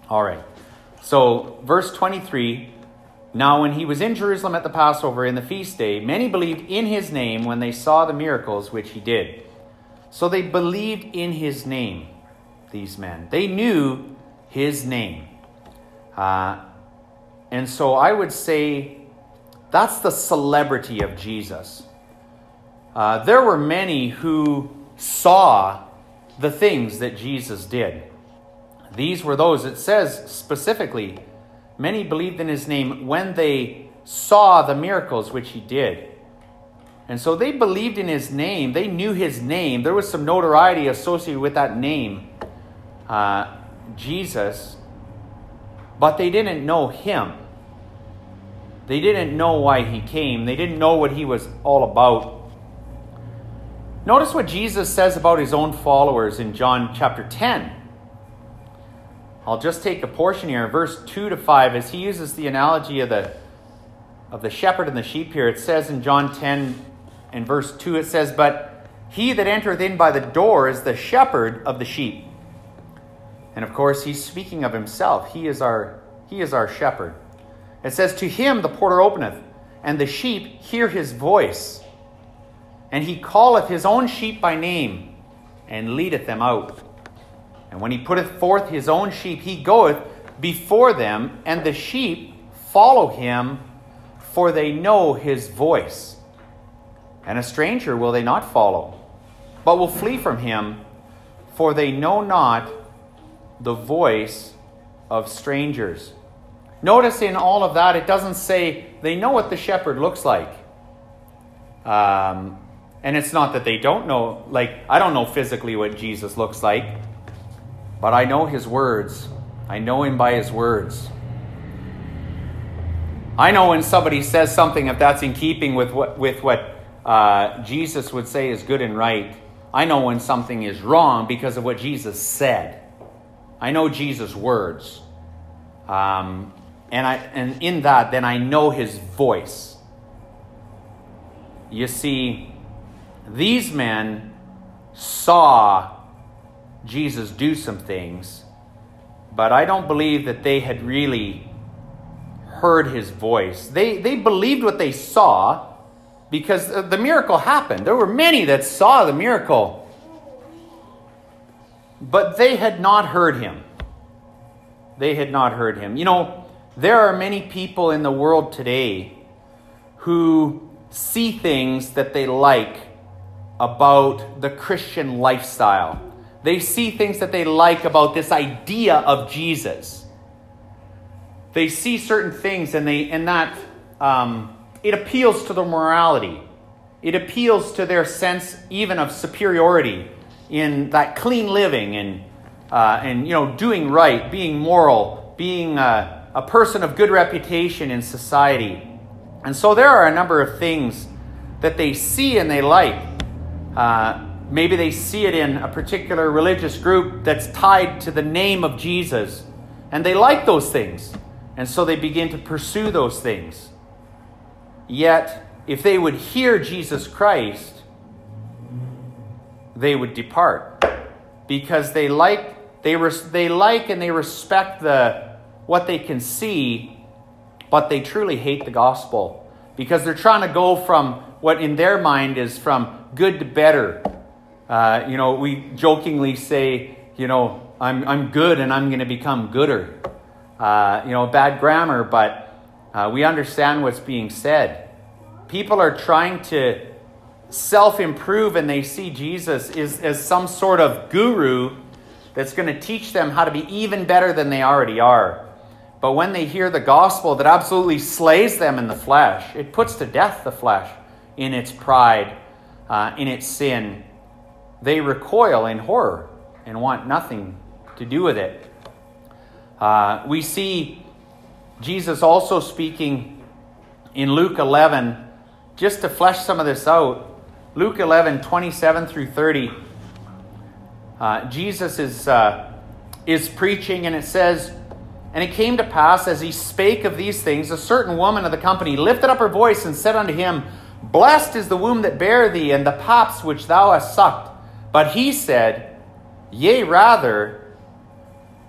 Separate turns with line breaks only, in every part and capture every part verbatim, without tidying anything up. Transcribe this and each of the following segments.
All right. So, verse twenty-three, now when he was in Jerusalem at the Passover in the feast day, many believed in his name when they saw the miracles which he did. So they believed in his name, these men. They knew his name. Uh, and so I would say that's the celebrity of Jesus. Uh, there were many who saw the things that Jesus did. These were those, it says specifically, many believed in his name when they saw the miracles which he did. And so they believed in his name. They knew his name. There was some notoriety associated with that name, uh, Jesus. But they didn't know him. They didn't know why he came. They didn't know what he was all about. Notice what Jesus says about his own followers in John chapter ten. I'll just take a portion here, verse two to five, as he uses the analogy of the of the shepherd and the sheep here. It says in John ten and verse two, it says, "But he that entereth in by the door is the shepherd of the sheep." And of course, he's speaking of himself. He is our, he is our shepherd. It says, "To him the porter openeth, and the sheep hear his voice. And he calleth his own sheep by name, and leadeth them out. And when he putteth forth his own sheep, he goeth before them, and the sheep follow him, for they know his voice. And a stranger will they not follow, but will flee from him, for they know not the voice of strangers." Notice in all of that, it doesn't say they know what the shepherd looks like. Um, and it's not that they don't know, like, I don't know physically what Jesus looks like, but I know his words. I know him by his words. I know when somebody says something, if that's in keeping with what, with what uh, Jesus would say is good and right. I know when something is wrong because of what Jesus said. I know Jesus' words. Um, and, I, and in that, then I know his voice. You see, these men saw Jesus do some things, but I don't believe that they had really heard his voice. They, they believed what they saw because the miracle happened. There were many that saw the miracle, but they had not heard him. They had not heard him. You know, there are many people in the world today who see things that they like about the Christian lifestyle. They see things that they like about this idea of Jesus. They see certain things and they and that um, it appeals to their morality. It appeals to their sense even of superiority in that clean living and uh, and you know doing right, being moral, being a, a person of good reputation in society. And so there are a number of things that they see and they like. Uh, maybe they see it in a particular religious group that's tied to the name of Jesus, and they like those things. And so they begin to pursue those things. Yet, if they would hear Jesus Christ, they would depart. Because they like, they res, they like and they respect the what they can see, but they truly hate the gospel. Because they're trying to go from what in their mind is from good to better. Uh, you know, we jokingly say, you know, I'm I'm good and I'm going to become gooder. Uh, you know, bad grammar, but uh, we understand what's being said. People are trying to self-improve, and they see Jesus is, as some sort of guru that's going to teach them how to be even better than they already are. But when they hear the gospel that absolutely slays them in the flesh, it puts to death the flesh in its pride, uh, in its sin, they recoil in horror and want nothing to do with it. Uh, we see Jesus also speaking in Luke eleven, just to flesh some of this out. Luke eleven, twenty-seven through thirty. Uh, Jesus is uh, is preaching, and it says, "And it came to pass, as he spake of these things, a certain woman of the company lifted up her voice and said unto him, Blessed is the womb that bare thee, and the paps which thou hast sucked. But he said, Yea, rather,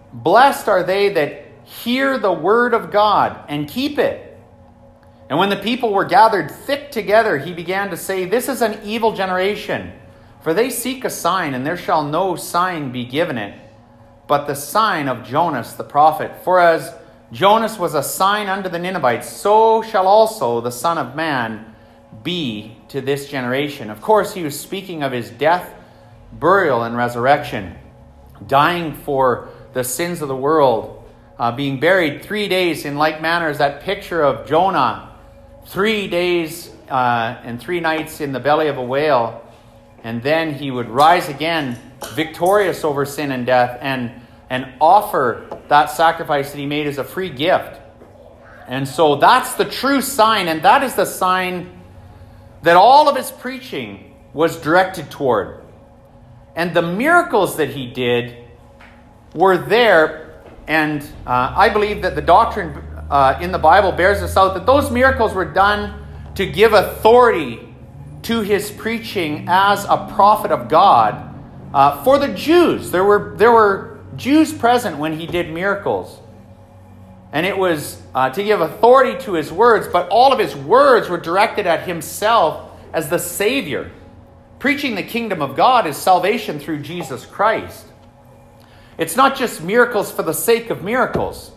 Blessed are they that hear the word of God and keep it. And when the people were gathered thick together, he began to say, This is an evil generation, for they seek a sign, and there shall no sign be given it, but the sign of Jonas the prophet. For as Jonas was a sign unto the Ninevites, so shall also the Son of Man be to this generation. Of course, he was speaking of his death, burial, and resurrection, dying for the sins of the world, uh, being buried three days in like manner as that picture of Jonah, three days uh, and three nights in the belly of a whale, and then he would rise again victorious over sin and death and, and offer that sacrifice that he made as a free gift. And so that's the true sign, and that is the sign that all of his preaching was directed toward. And the miracles that he did were there, and uh, I believe that the doctrine uh, in the Bible bears this out, that those miracles were done to give authority to his preaching as a prophet of God uh, for the Jews. There were, there were Jews present when he did miracles. And it was uh, to give authority to his words, but all of his words were directed at himself as the Savior. Preaching the kingdom of God is salvation through Jesus Christ. It's not just miracles for the sake of miracles.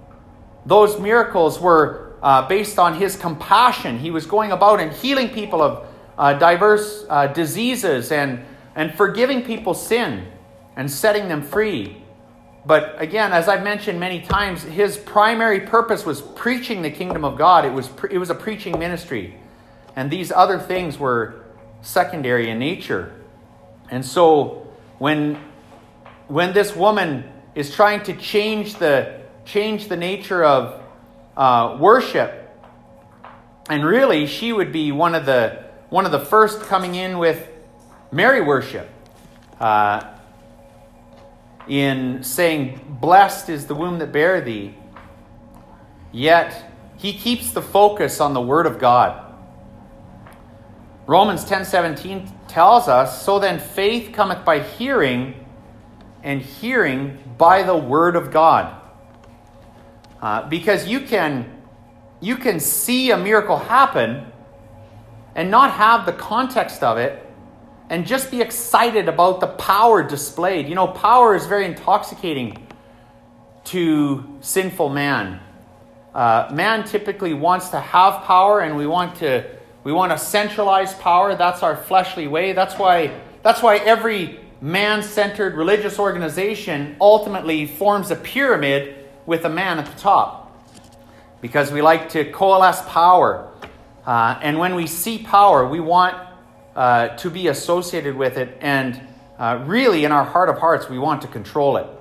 Those miracles were uh, based on his compassion. He was going about and healing people of uh, diverse uh, diseases and, and forgiving people's sin and setting them free. But again, as I've mentioned many times, his primary purpose was preaching the kingdom of God. It was pre- it was a preaching ministry. And these other things were secondary in nature. And so when, when this woman is trying to change the, change the nature of uh, worship, and really she would be one of the, one of the first coming in with Mary worship. Uh, in saying, Blessed is the womb that bare thee. Yet he keeps the focus on the word of God. Romans ten seventeen tells us, So then faith cometh by hearing, and hearing by the word of God. Uh, because you can, you can see a miracle happen and not have the context of it, and just be excited about the power displayed. You know, power is very intoxicating to sinful man. Uh, man typically wants to have power, and we want to we want to centralize power. That's our fleshly way. That's why that's why every man-centered religious organization ultimately forms a pyramid with a man at the top, because we like to coalesce power. Uh, and when we see power, we want Uh, to be associated with it, and uh, really in our heart of hearts we want to control it.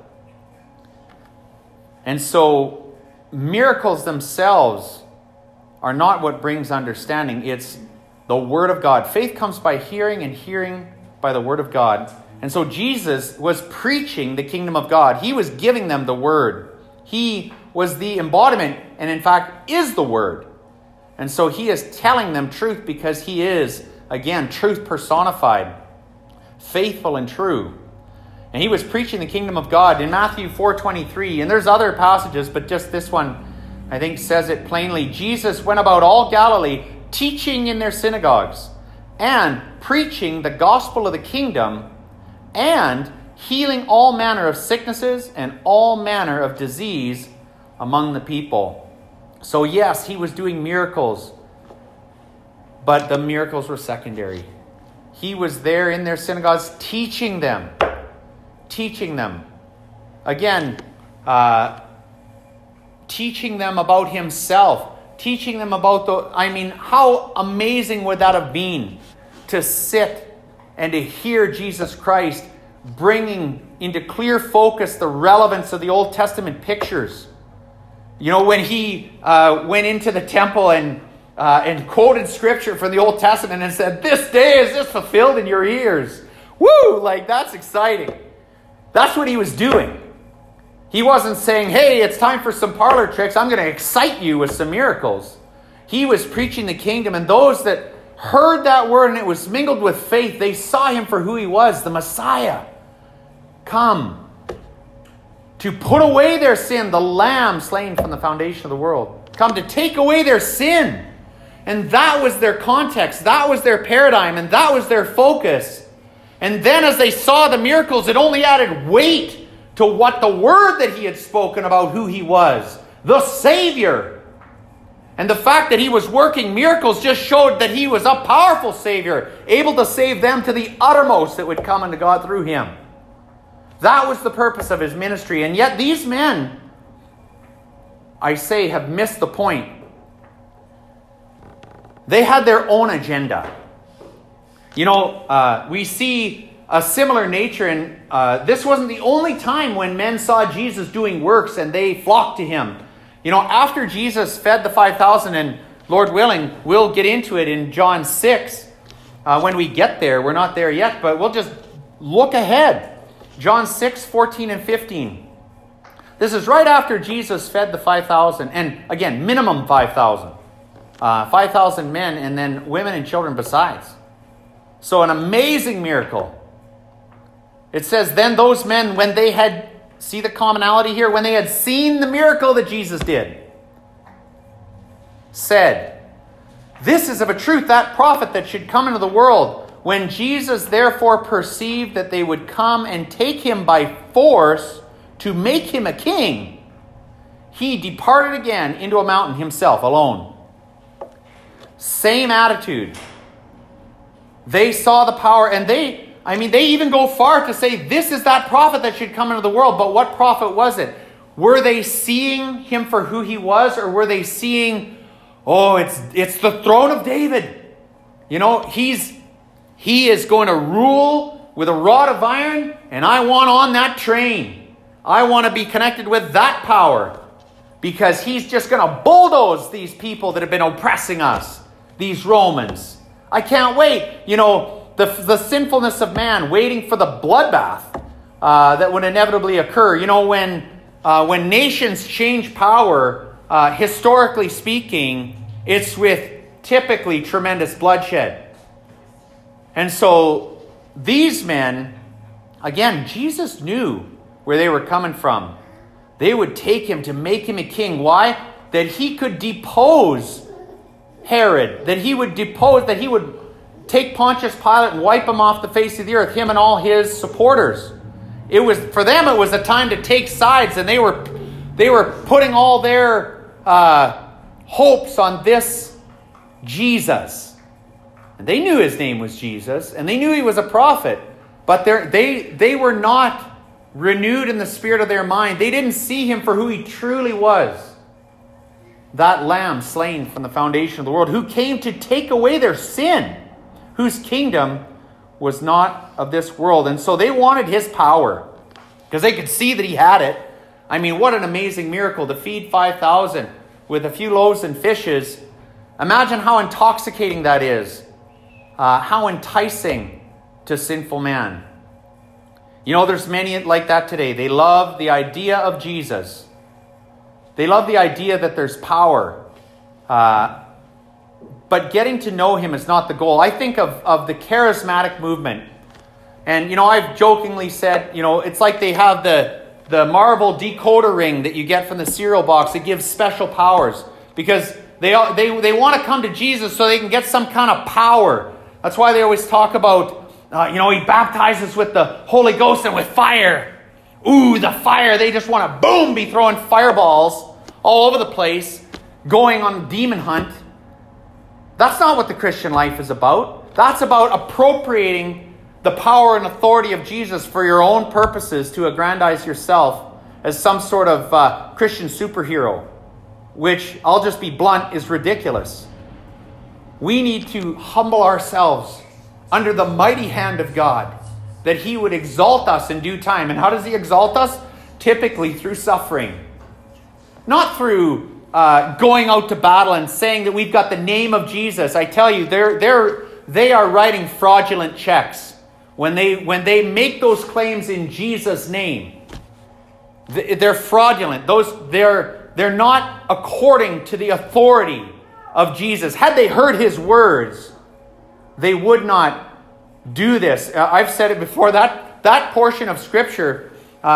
And so miracles themselves are not what brings understanding. It's the word of God. Faith comes by hearing, and hearing by the word of God. And so Jesus was preaching the kingdom of God. He was giving them the word. He was the embodiment, and in fact is the word. And so he is telling them truth, because he is, again, truth personified, faithful and true. And he was preaching the kingdom of God in Matthew four twenty-three. And there's other passages, but just this one, I think, says it plainly. Jesus went about all Galilee, teaching in their synagogues, and preaching the gospel of the kingdom, and healing all manner of sicknesses and all manner of disease among the people. So yes, he was doing miracles, but the miracles were secondary. He was there in their synagogues teaching them. Teaching them. Again, uh, teaching them about himself. Teaching them about the... I mean, how amazing would that have been to sit and to hear Jesus Christ bringing into clear focus the relevance of the Old Testament pictures. You know, when he uh, went into the temple and Uh, and quoted scripture from the Old Testament and said, This day is this fulfilled in your ears. Woo! Like, that's exciting. That's what he was doing. He wasn't saying, hey, it's time for some parlor tricks. I'm going to excite you with some miracles. He was preaching the kingdom, and those that heard that word and it was mingled with faith, they saw him for who he was, the Messiah. Come to put away their sin, the Lamb slain from the foundation of the world. Come to take away their sin. And that was their context. That was their paradigm. And that was their focus. And then as they saw the miracles, it only added weight to what the word that he had spoken about who he was. The Savior. And the fact that he was working miracles just showed that he was a powerful Savior, able to save them to the uttermost that would come unto God through him. That was the purpose of his ministry. And yet these men, I say, have missed the point. They had their own agenda. You know, uh, we see a similar nature, and uh, this wasn't the only time when men saw Jesus doing works and they flocked to him. You know, after Jesus fed the five thousand, and Lord willing, we'll get into it in John six uh, when we get there. We're not there yet, but we'll just look ahead. John six, fourteen and fifteen. This is right after Jesus fed the five thousand, and again, minimum five thousand. Uh, five thousand men, and then women and children besides. So an amazing miracle. It says, then those men, when they had, see the commonality here, when they had seen the miracle that Jesus did, said, this is of a truth that prophet that should come into the world. When Jesus therefore perceived that they would come and take him by force to make him a king, he departed again into a mountain himself alone. Same attitude. They saw the power, and they, I mean, they even go far to say, this is that prophet that should come into the world. But what prophet was it? Were they seeing him for who he was, or were they seeing, oh, it's it's the throne of David. You know, he's he is going to rule with a rod of iron, and I want on that train. I want to be connected with that power, because he's just going to bulldoze these people that have been oppressing us, these Romans. I can't wait. You know, the, the sinfulness of man waiting for the bloodbath uh, that would inevitably occur. You know, when uh, when nations change power, uh, historically speaking, it's with typically tremendous bloodshed. And so these men, again, Jesus knew where they were coming from. They would take him to make him a king. Why? That he could depose Herod, that he would depose, that he would take Pontius Pilate and wipe him off the face of the earth, him and all his supporters. It was, for them, it was a time to take sides, and they were they were putting all their uh, hopes on this Jesus. And they knew his name was Jesus, and they knew he was a prophet, but they they were not renewed in the spirit of their mind. They didn't see him for who he truly was. That Lamb slain from the foundation of the world, who came to take away their sin, whose kingdom was not of this world. And so they wanted his power, because they could see that he had it. I mean, what an amazing miracle to feed five thousand with a few loaves and fishes. Imagine how intoxicating that is. Uh, how enticing to sinful man. You know, there's many like that today. They love the idea of Jesus. They love the idea that there's power. Uh, but getting to know him is not the goal. I think of, of the charismatic movement. And, you know, I've jokingly said, you know, it's like they have the, the marble decoder ring that you get from the cereal box that gives special powers. Because they, they, they want to come to Jesus so they can get some kind of power. That's why they always talk about, uh, you know, he baptizes with the Holy Ghost and with fire. Ooh, the fire. They just want to, boom, be throwing fireballs all over the place, going on demon hunt. That's not what the Christian life is about. That's about appropriating the power and authority of Jesus for your own purposes to aggrandize yourself as some sort of uh, Christian superhero, which, I'll just be blunt, is ridiculous. We need to humble ourselves under the mighty hand of God, that he would exalt us in due time. And how does he exalt us? Typically through suffering. Not through uh, going out to battle and saying that we've got the name of Jesus. I tell you, they're, they're, they are writing fraudulent checks when they, when they make those claims in Jesus' name. They're fraudulent. Those, they're, they're not according to the authority of Jesus. Had they heard his words, they would not do this. Uh, I've said it before, that that portion of Scripture, uh,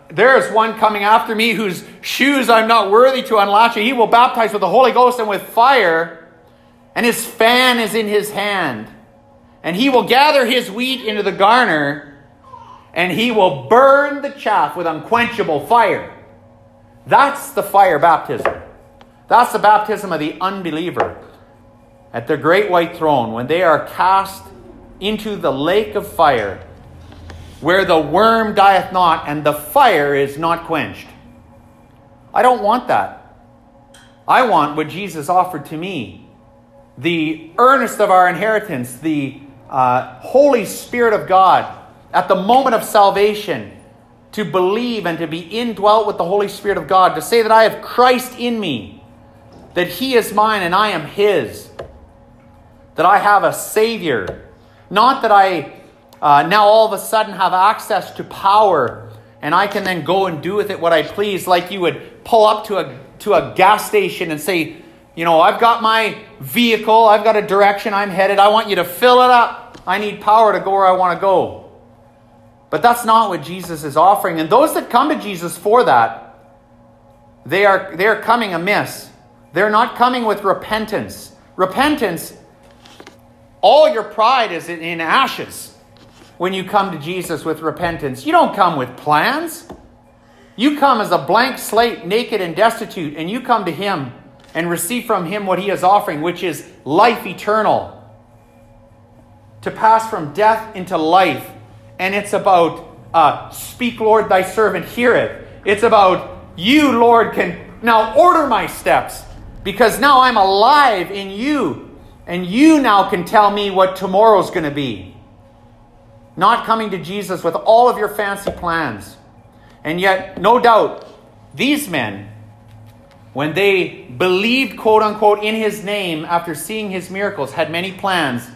there is one coming after me whose shoes I'm not worthy to unlatch. He will baptize with the Holy Ghost and with fire, and his fan is in his hand. And he will gather his wheat into the garner, and he will burn the chaff with unquenchable fire. That's the fire baptism. That's the baptism of the unbeliever at the great white throne, when they are cast into the lake of fire, where the worm dieth not and the fire is not quenched. I don't want that. I want what Jesus offered to me. The earnest of our inheritance, the uh, Holy Spirit of God, at the moment of salvation, to believe and to be indwelt with the Holy Spirit of God, to say that I have Christ in me, that he is mine and I am his, that I have a Savior, not that I uh, now all of a sudden have access to power and I can then go and do with it what I please, like you would pull up to a to a gas station and say, you know, I've got my vehicle, I've got a direction I'm headed, I want you to fill it up. I need power to go where I want to go. But that's not what Jesus is offering. And those that come to Jesus for that, they are they are coming amiss. They're not coming with repentance. Repentance, all your pride is in ashes when you come to Jesus with repentance. You don't come with plans. You come as a blank slate, naked and destitute, and you come to him and receive from him what he is offering, which is life eternal. To pass from death into life. And it's about, uh, speak, Lord, thy servant heareth. It's about, you, Lord, can now order my steps, because now I'm alive in you. And you now can tell me what tomorrow's going to be. Not coming to Jesus with all of your fancy plans. And yet, no doubt, these men, when they believed, quote unquote, in his name after seeing his miracles, had many plans.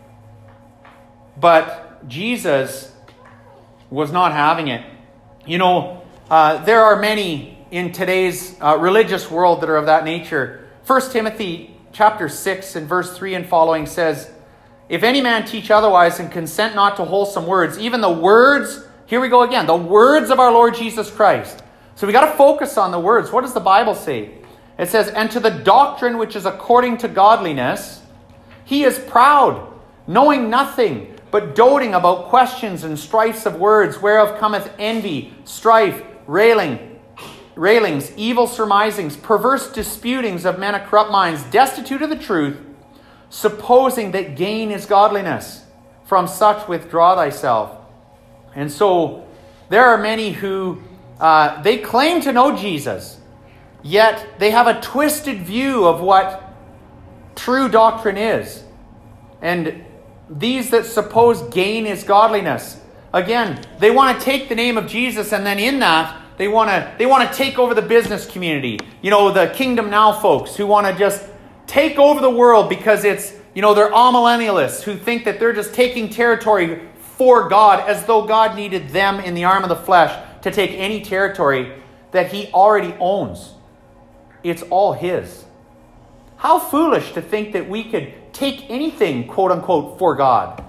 But Jesus was not having it. You know, uh, there are many in today's uh, religious world that are of that nature. First Timothy chapter six and verse three and following says, if any man teach otherwise and consent not to wholesome words, even the words, here we go again, the words of our Lord Jesus Christ. So we got to focus on the words. What does the Bible say? It says, and to the doctrine which is according to godliness, he is proud, knowing nothing, but doting about questions and strifes of words, whereof cometh envy, strife, railing, railings, evil surmisings, perverse disputings of men of corrupt minds, destitute of the truth, supposing that gain is godliness. From such withdraw thyself. And so there are many who, uh, they claim to know Jesus, yet they have a twisted view of what true doctrine is. And these that suppose gain is godliness, again, they want to take the name of Jesus, and then in that, they want to they want to take over the business community. You know, the Kingdom Now folks who want to just take over the world because it's, you know, they're amillennialists who think that they're just taking territory for God, as though God needed them in the arm of the flesh to take any territory that he already owns. It's all his. How foolish to think that we could take anything, quote unquote, for God.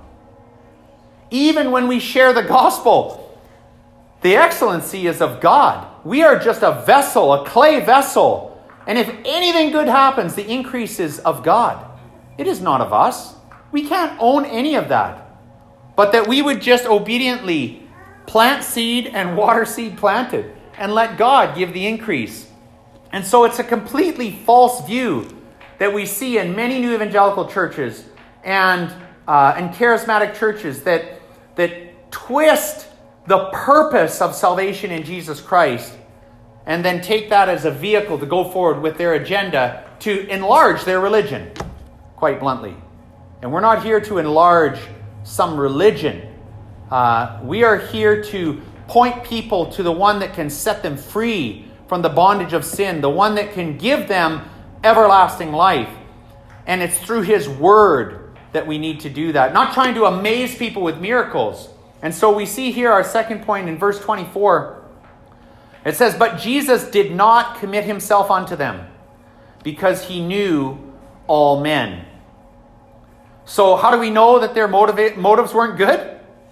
Even when we share the gospel, the excellency is of God. We are just a vessel, a clay vessel. And if anything good happens, the increase is of God. It is not of us. We can't own any of that. But that we would just obediently plant seed and water seed planted and let God give the increase. And so it's a completely false view that we see in many new evangelical churches and uh, and charismatic churches that that twist the purpose of salvation in Jesus Christ and then take that as a vehicle to go forward with their agenda to enlarge their religion, quite bluntly. And we're not here to enlarge some religion. Uh, we are here to point people to the one that can set them free from the bondage of sin, the one that can give them everlasting life. And it's through his word that we need to do that. Not trying to amaze people with miracles. And so we see here our second point in verse twenty-four. It says, but Jesus did not commit himself unto them, because he knew all men. So how do we know that their motiva- motives weren't good?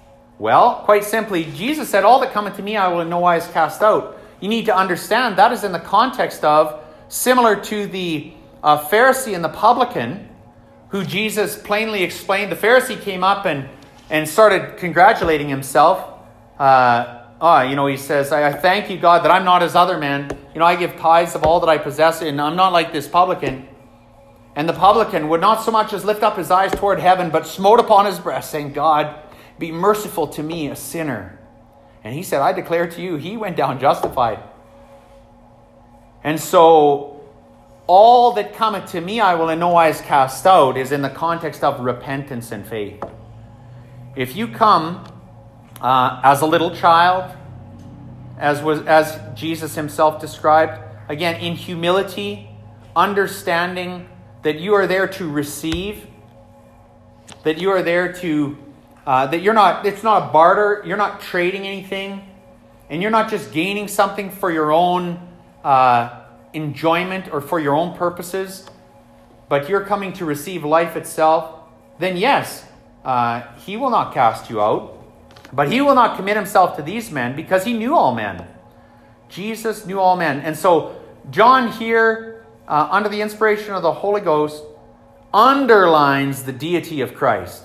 Well, quite simply, Jesus said, all that cometh to me I will in no wise cast out. You need to understand that is in the context of, similar to the uh, Pharisee and the publican, who Jesus plainly explained. The Pharisee came up and, and started congratulating himself. Uh, oh, you know, he says, I, I thank you, God, that I'm not as other men. You know, I give tithes of all that I possess, and I'm not like this publican. And the publican would not so much as lift up his eyes toward heaven, but smote upon his breast, saying, God, be merciful to me, a sinner. And he said, I declare to you, he went down justified. And so, all that cometh to me I will in no wise cast out is in the context of repentance and faith. If you come uh, as a little child, as was as Jesus himself described, again, in humility, understanding that you are there to receive, that you are there to, uh, that you're not, it's not a barter, you're not trading anything, and you're not just gaining something for your own uh, enjoyment or for your own purposes, but you're coming to receive life itself, then yes, uh, he will not cast you out, but he will not commit himself to these men because he knew all men. Jesus knew all men. And so John here, uh, under the inspiration of the Holy Ghost, underlines the deity of Christ.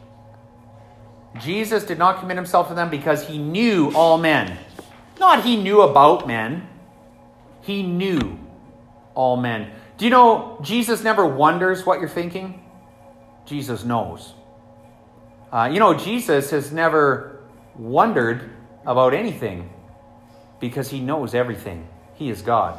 Jesus did not commit himself to them because he knew all men. Not he knew about men. He knew all men. Do you know Jesus never wonders what you're thinking? Jesus knows. Uh, you know, Jesus has never wondered about anything because he knows everything. He is God.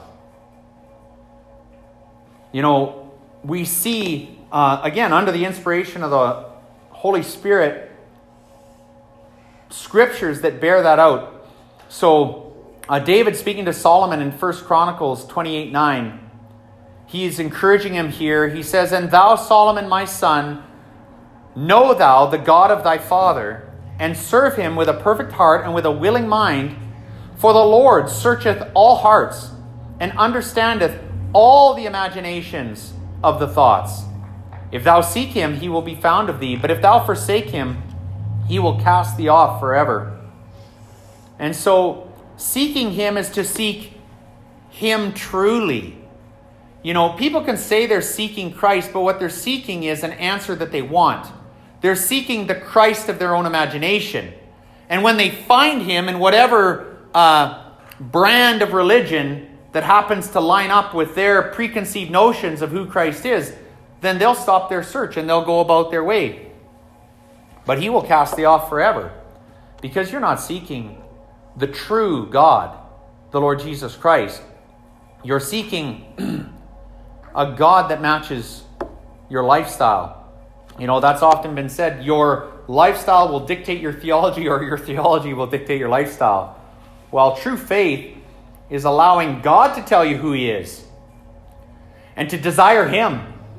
You know, we see, uh, again, under the inspiration of the Holy Spirit, scriptures that bear that out. So, uh, David speaking to Solomon in First Chronicles twenty-eight nine, he is encouraging him here. He says, And thou, Solomon, my son, know thou the God of thy father, and serve him with a perfect heart and with a willing mind. For the Lord searcheth all hearts, and understandeth all the imaginations of the thoughts. If thou seek him, he will be found of thee. But if thou forsake him, he will cast thee off forever. And so, seeking him is to seek him truly. You know, people can say they're seeking Christ, but what they're seeking is an answer that they want. They're seeking the Christ of their own imagination. And when they find him in whatever uh, brand of religion that happens to line up with their preconceived notions of who Christ is, then they'll stop their search and they'll go about their way. But he will cast thee off forever, because you're not seeking the true God, the Lord Jesus Christ. You're seeking a God that matches your lifestyle. You know, that's often been said, your lifestyle will dictate your theology, or your theology will dictate your lifestyle. Well, true faith is allowing God to tell you who he is and to desire him,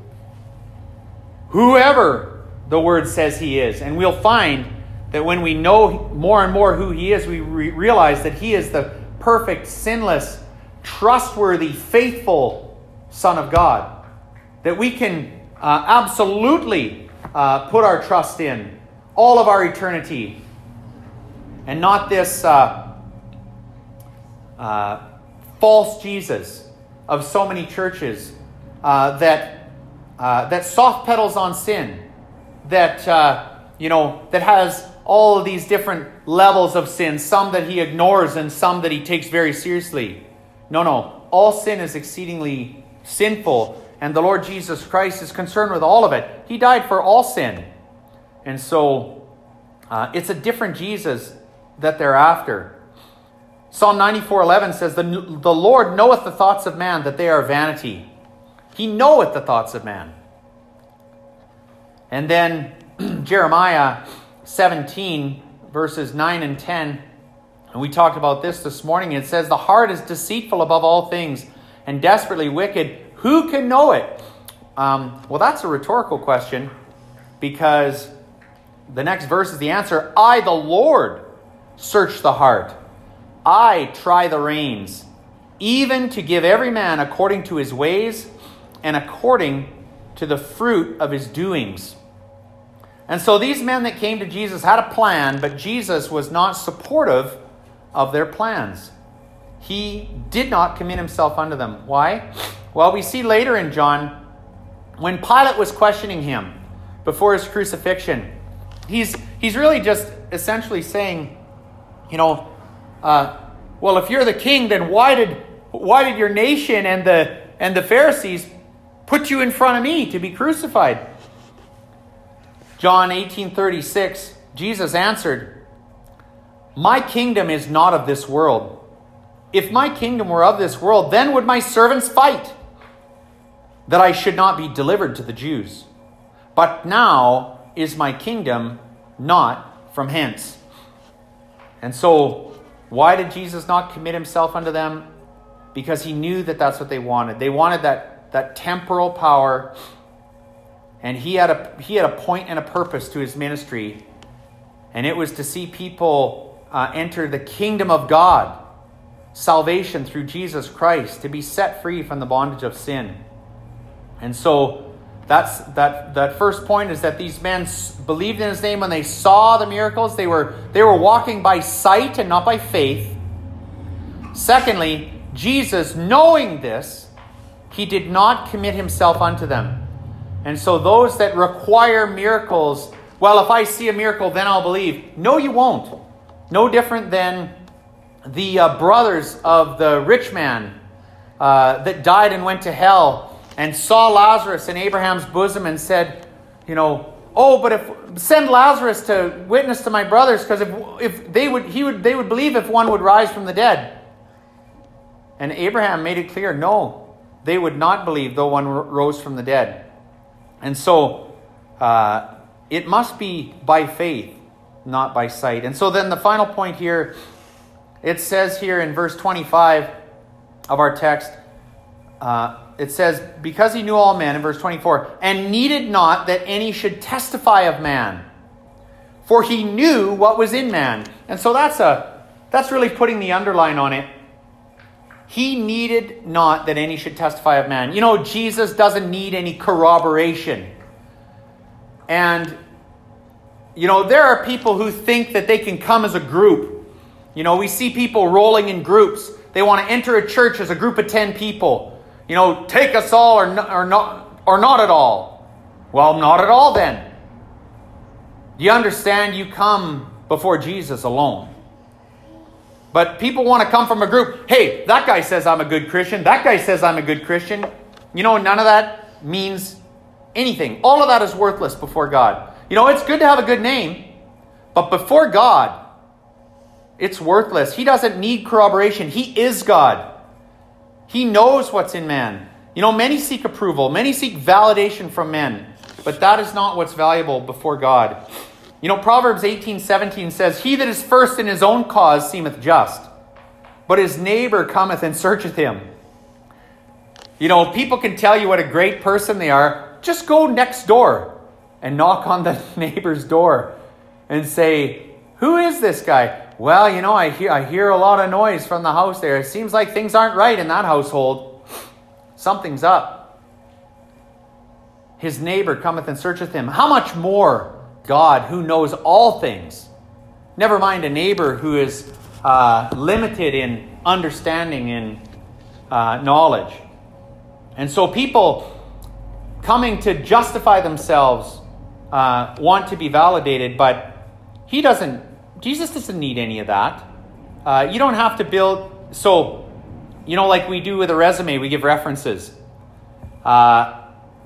whoever the word says he is. And we'll find that when we know more and more who he is, we re- realize that he is the perfect, sinless, trustworthy, faithful Son of God, that we can uh, absolutely uh, put our trust in all of our eternity, and not this uh, uh, false Jesus of so many churches uh, that uh, that soft pedals on sin, that uh, you know that has all of these different levels of sin, some that he ignores and some that he takes very seriously. No, no, all sin is exceedingly sinful, and the Lord Jesus Christ is concerned with all of it. He died for all sin. And so uh, it's a different Jesus that they're after. Psalm ninety-four eleven says, the, the Lord knoweth the thoughts of man, that they are vanity. He knoweth the thoughts of man. And then Jeremiah seventeen, verses nine and ten, and we talked about this this morning. It says, the heart is deceitful above all things and desperately wicked. Who can know it? Um, well, that's a rhetorical question, because the next verse is the answer. I, the Lord, search the heart. I try the reins, even to give every man according to his ways and according to the fruit of his doings. And so these men that came to Jesus had a plan, but Jesus was not supportive of their plans. He did not commit himself unto them. Why? Well, we see later in John, when Pilate was questioning him before his crucifixion, he's he's really just essentially saying, you know, uh, well, if you're the king, then why did why did your nation and the and the Pharisees put you in front of me to be crucified? John eighteen thirty-six, Jesus answered, my kingdom is not of this world. If my kingdom were of this world, then would my servants fight, that I should not be delivered to the Jews. But now is my kingdom not from hence. And so, why did Jesus not commit himself unto them? Because he knew that that's what they wanted. They wanted that, that temporal power. And he had a he had a point and a purpose to his ministry. And it was to see people uh, enter the kingdom of God. Salvation through Jesus Christ. To be set free from the bondage of sin. And so that's that that first point is that these men believed in his name when they saw the miracles. They were they were walking by sight and not by faith. Secondly, Jesus, knowing this, he did not commit himself unto them. And so those that require miracles, well, if I see a miracle, then I'll believe. No, you won't. No different than the uh, brothers of the rich man uh, that died and went to hell and saw Lazarus in Abraham's bosom and said, you know, oh, but if send Lazarus to witness to my brothers, because if if they would he would they would believe if one would rise from the dead. And Abraham made it clear, no, they would not believe though one rose from the dead. And so uh, it must be by faith, not by sight. And so then the final point here, it says here in verse twenty-five of our text, uh, it says, because he knew all men, in verse twenty-four, and needed not that any should testify of man, for he knew what was in man. And so that's a that's really putting the underline on it. He needed not that any should testify of man. You know, Jesus doesn't need any corroboration. And, you know, there are people who think that they can come as a group. You know, we see people rolling in groups. They want to enter a church as a group of ten people. You know, take us all or not, or not, or not at all. Well, not at all then. Do you understand? You come before Jesus alone. But people want to come from a group. Hey, that guy says I'm a good Christian. That guy says I'm a good Christian. You know, none of that means anything. All of that is worthless before God. You know, it's good to have a good name. But before God, it's worthless. He doesn't need corroboration. He is God. He knows what's in man. You know, many seek approval. Many seek validation from men. But that is not what's valuable before God. You know, Proverbs eighteen seventeen says, he that is first in his own cause seemeth just, but his neighbor cometh and searcheth him. You know, people can tell you what a great person they are. Just go next door and knock on the neighbor's door and say, who is this guy? Well, you know, I hear I hear a lot of noise from the house there. It seems like things aren't right in that household. Something's up. His neighbor cometh and searcheth him. How much more God, who knows all things, never mind a neighbor who is uh, limited in understanding and uh, knowledge. And so people coming to justify themselves uh, want to be validated, but he doesn't, Jesus doesn't need any of that. Uh, you don't have to build, so, you know, like we do with a resume, we give references. Uh,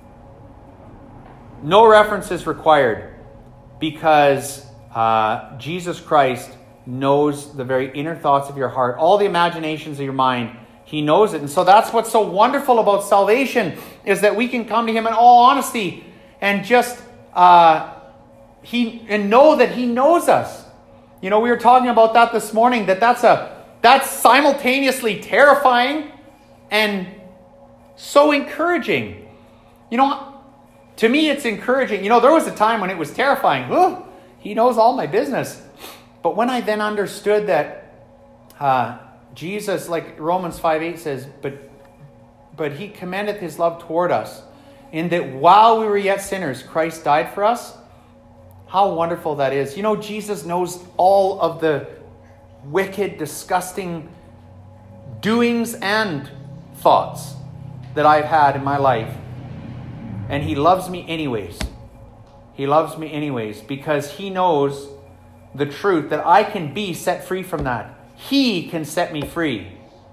no references required. Because uh, Jesus Christ knows the very inner thoughts of your heart, all the imaginations of your mind. He knows it. And so that's what's so wonderful about salvation, is that we can come to him in all honesty and just uh, he and know that he knows us. You know, we were talking about that this morning, that that's a that's simultaneously terrifying and so encouraging. You know, to me, it's encouraging. You know, there was a time when it was terrifying. Ooh, he knows all my business. But when I then understood that uh, Jesus, like Romans five eight says, but but he commendeth his love toward us, in that while we were yet sinners, Christ died for us. How wonderful that is. You know, Jesus knows all of the wicked, disgusting doings and thoughts that I've had in my life. And he loves me anyways. He loves me anyways because he knows the truth that I can be set free from that. He can set me free.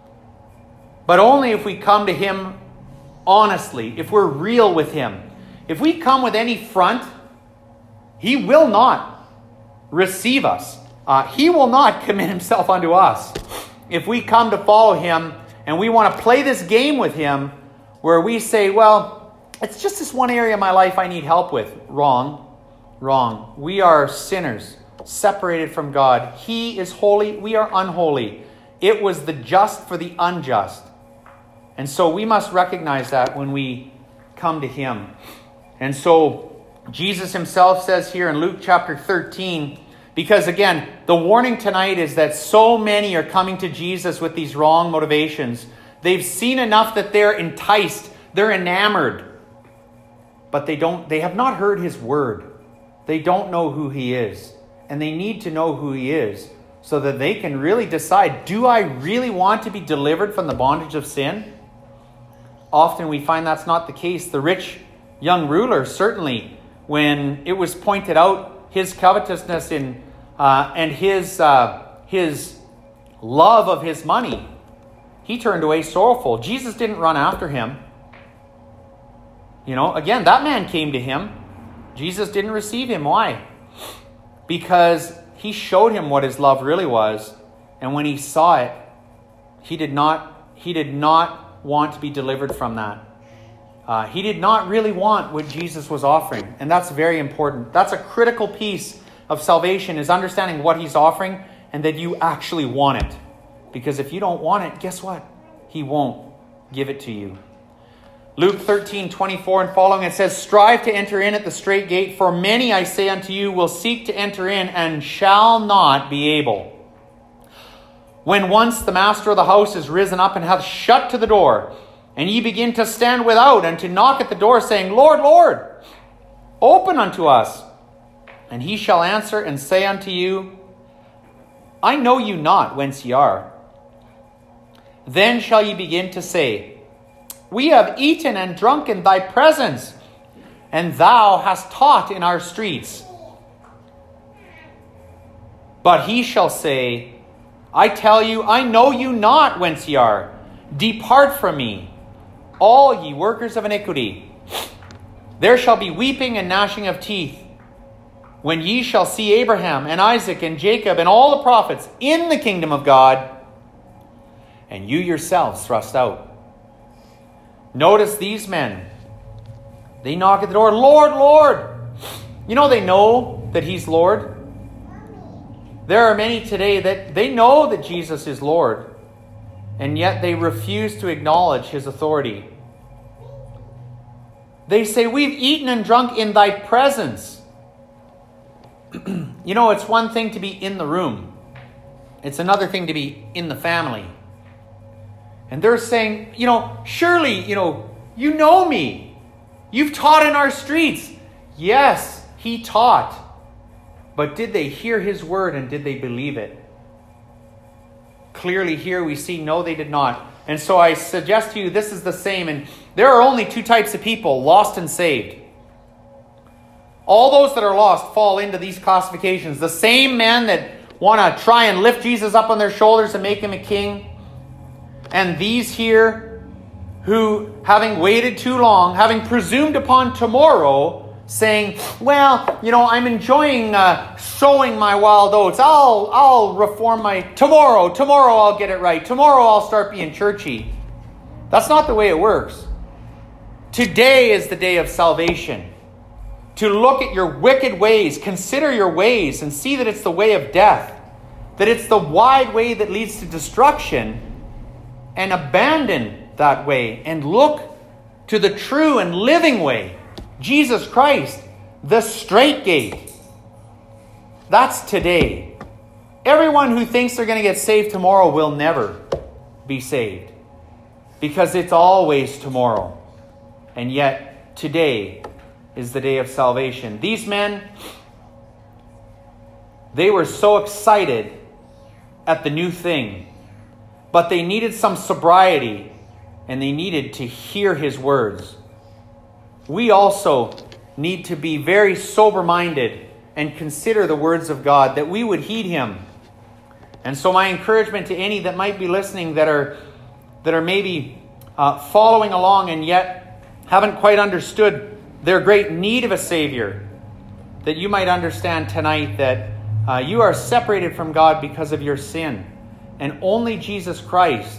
But only if we come to him honestly, if we're real with him. If we come with any front, he will not receive us. Uh, he will not commit himself unto us. If we come to follow him and we want to play this game with him where we say, well, it's just this one area of my life I need help with. Wrong. Wrong. We are sinners, separated from God. He is holy. We are unholy. It was the just for the unjust. And so we must recognize that when we come to him. And so Jesus himself says here in Luke chapter thirteen, because again, the warning tonight is that so many are coming to Jesus with these wrong motivations. They've seen enough that they're enticed, they're enamored, but they don't, they have not heard his word. They don't know who he is. And they need to know who he is so that they can really decide, do I really want to be delivered from the bondage of sin? Often we find that's not the case. The rich young ruler, certainly, when it was pointed out his covetousness in uh, and his uh, his love of his money, he turned away sorrowful. Jesus didn't run after him. You know, again, that man came to him. Jesus didn't receive him. Why? Because he showed him what his love really was, and when he saw it, he did not he did not want to be delivered from that. Uh, he did not really want what Jesus was offering. And that's very important. That's a critical piece of salvation, is understanding what he's offering and that you actually want it. Because if you don't want it, guess what? He won't give it to you. Luke thirteen, twenty-four and following, it says, strive to enter in at the straight gate, for many, I say unto you, will seek to enter in and shall not be able. When once the master of the house is risen up and hath shut to the door, and ye begin to stand without and to knock at the door, saying, Lord, Lord, open unto us. And he shall answer and say unto you, I know you not whence ye are. Then shall ye begin to say, we have eaten and drunk in thy presence, and thou hast taught in our streets. But he shall say, I tell you, I know you not whence ye are. Depart from me, all ye workers of iniquity. There shall be weeping and gnashing of teeth, when ye shall see Abraham and Isaac and Jacob and all the prophets in the kingdom of God, and you yourselves thrust out. Notice these men. They knock at the door, Lord, Lord. You know, they know that he's Lord. There are many today that they know that Jesus is Lord, and yet they refuse to acknowledge his authority. They say, we've eaten and drunk in thy presence. You know, it's one thing to be in the room. It's another thing to be in the family. And they're saying, you know, surely, you know, you know me. You've taught in our streets. Yes, he taught. But did they hear his word and did they believe it? Clearly here we see, no, they did not. And so I suggest to you, this is the same. And there are only two types of people, lost and saved. All those that are lost fall into these classifications. The same men that want to try and lift Jesus up on their shoulders and make him a king. And these here who, having waited too long, having presumed upon tomorrow, saying, well, you know, I'm enjoying uh, sowing my wild oats. I'll, I'll reform my... Tomorrow, tomorrow I'll get it right. Tomorrow I'll start being churchy. That's not the way it works. Today is the day of salvation. To look at your wicked ways, consider your ways, and see that it's the way of death. That it's the wide way that leads to destruction. And abandon that way and look to the true and living way. Jesus Christ, the straight gate. That's today. Everyone who thinks they're going to get saved tomorrow will never be saved. Because it's always tomorrow. And yet, today is the day of salvation. These men, They were so excited at the new thing, but they needed some sobriety, and they needed to hear his words. We also need to be very sober-minded and consider the words of God, that we would heed him. And so my encouragement to any that might be listening that are that are maybe uh, following along and yet haven't quite understood their great need of a Savior, that you might understand tonight that uh, you are separated from God because of your sin. And only Jesus Christ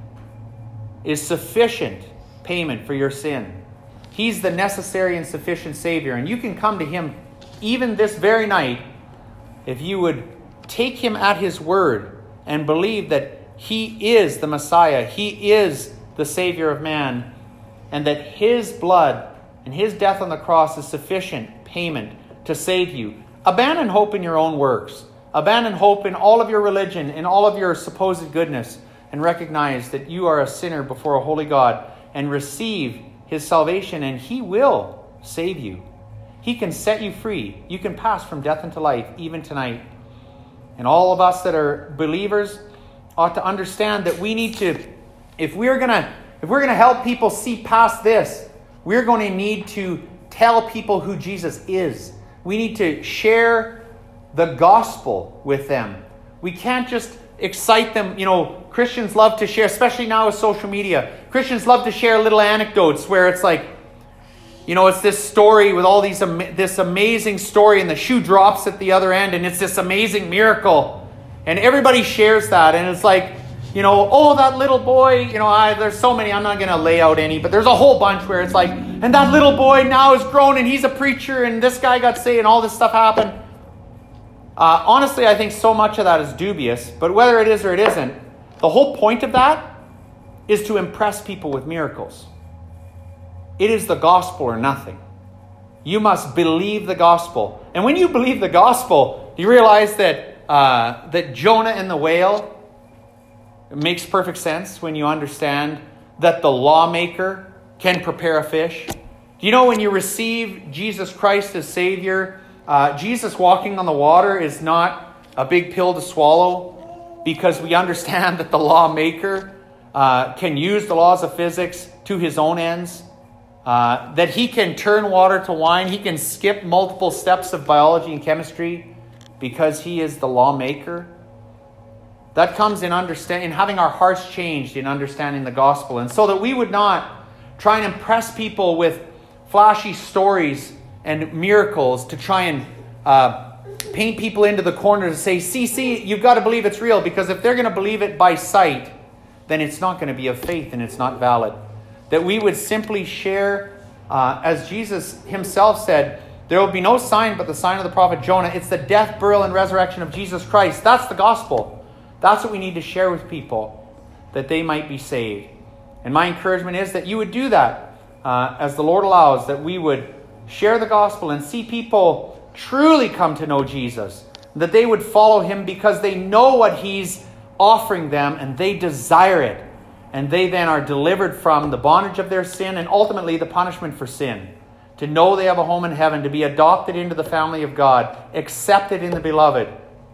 is sufficient payment for your sin. He's the necessary and sufficient Savior. And you can come to him even this very night if you would take him at his word and believe that he is the Messiah. He is the Savior of man. And that his blood and his death on the cross is sufficient payment to save you. Abandon hope in your own works. Abandon hope in all of your religion, in all of your supposed goodness, and recognize that you are a sinner before a holy God, and receive his salvation, and he will save you. He can set you free. You can pass from death into life even tonight. And all of us that are believers ought to understand that we need to, if we're gonna, if we're gonna help people see past this, we're going to need to tell people who Jesus is. We need to share the gospel with them. We can't just excite them. You know, Christians love to share, especially now with social media. Christians love to share little anecdotes where it's like, you know, it's this story with all these, this amazing story, and the shoe drops at the other end, and it's this amazing miracle. And everybody shares that, and it's like, you know, oh, that little boy, you know, I, there's so many, I'm not going to lay out any, but there's a whole bunch where it's like, and that little boy now is grown, and he's a preacher, and this guy got saved, and all this stuff happened. Uh, honestly, I think so much of that is dubious, but whether it is or it isn't, the whole point of that is to impress people with miracles. It is the gospel or nothing. You must believe the gospel. And when you believe the gospel, you realize that uh, that Jonah and the whale, it makes perfect sense when you understand that the lawmaker can prepare a fish. Do you know when you receive Jesus Christ as Savior, uh, Jesus walking on the water is not a big pill to swallow, because we understand that the lawmaker uh, can use the laws of physics to his own ends. Uh, that he can turn water to wine. He can skip multiple steps of biology and chemistry because he is the lawmaker. That comes in understanding, in having our hearts changed in understanding the gospel. And so that we would not try and impress people with flashy stories and miracles to try and uh, paint people into the corner to say, see, see, you've got to believe it's real. Because if they're going to believe it by sight, then it's not going to be of faith and it's not valid. That we would simply share, uh, as Jesus himself said, there will be no sign but the sign of the prophet Jonah. It's the death, burial, and resurrection of Jesus Christ. That's the gospel. That's what we need to share with people, that they might be saved. And my encouragement is that you would do that uh, as the Lord allows, that we would share the gospel and see people truly come to know Jesus, that they would follow him because they know what he's offering them and they desire it. And they then are delivered from the bondage of their sin and ultimately the punishment for sin. To know they have a home in heaven, to be adopted into the family of God, accepted in the beloved.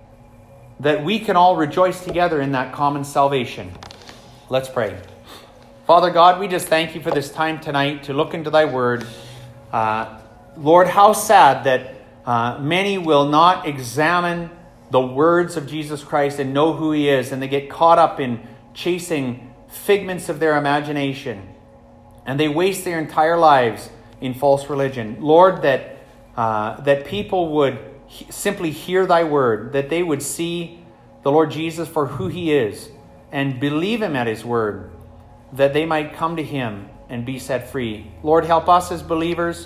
That we can all rejoice together in that common salvation. Let's pray. Father God, we just thank you for this time tonight to look into thy word. Uh, Lord, how sad that uh, many will not examine the words of Jesus Christ and know who he is, and they get caught up in chasing figments of their imagination, and they waste their entire lives in false religion. Lord, that uh, that people would he- simply hear thy word, that they would see the Lord Jesus for who he is and believe him at his word, that they might come to him and be set free. Lord, help us as believers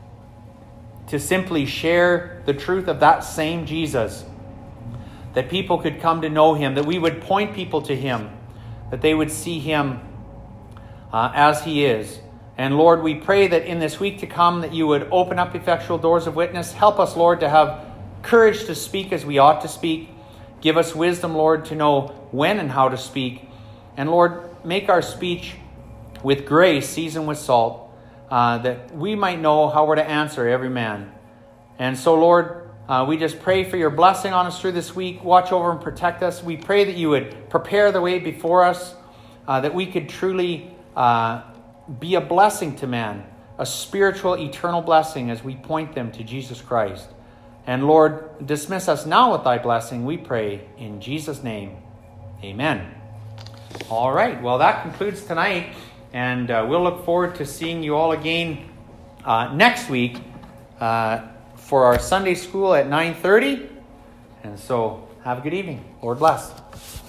to simply share the truth of that same Jesus, that people could come to know him, that we would point people to him, that they would see him uh, as he is. And Lord, we pray that in this week to come that you would open up effectual doors of witness. Help us, Lord, to have courage to speak as we ought to speak. Give us wisdom, Lord, to know when and how to speak. And Lord, make our speech with grace, seasoned with salt, uh, that we might know how we're to answer every man. And so, Lord, uh, Uh, we just pray for your blessing on us through this week. Watch over and protect us. We pray that you would prepare the way before us, uh, that we could truly uh, be a blessing to man, a spiritual, eternal blessing as we point them to Jesus Christ. And Lord, dismiss us now with thy blessing, we pray in Jesus' name. Amen. All right, well, that concludes tonight, and uh, we'll look forward to seeing you all again uh, next week uh, for our Sunday school at nine thirty. And so, have a good evening. Lord bless.